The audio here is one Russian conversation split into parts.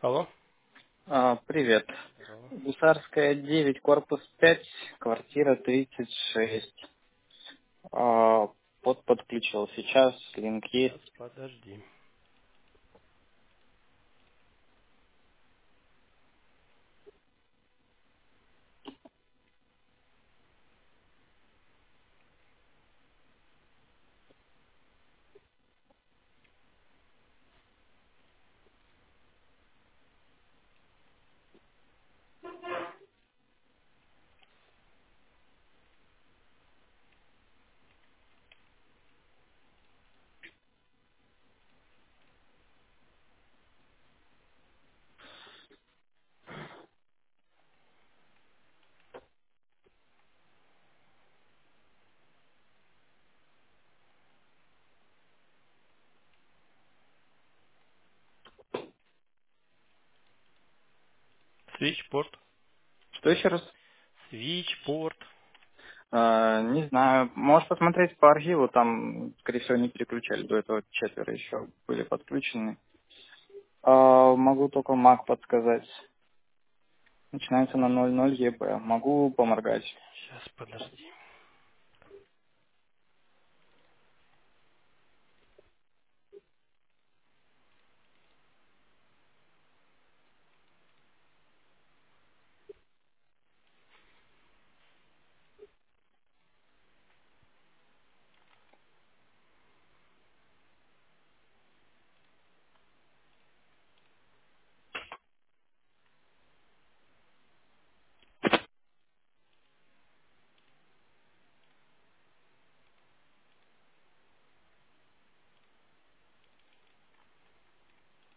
Алло. Привет. Здорово. Гусарская, 9, корпус 5, квартира 36. Подключил сейчас, линк Сейчас, есть. подожди. Свичпорт. Что еще раз? Свичпорт. Не знаю. Можешь посмотреть по архиву, там, скорее всего, не переключали. До этого четверо еще были подключены. Могу только MAC подсказать. Начинается на 00 ЕБ. Могу поморгать. Сейчас, подожди.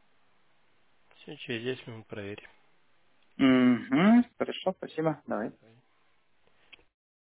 Все, через 10 минут проверь. Угу. Хорошо, спасибо. Давай.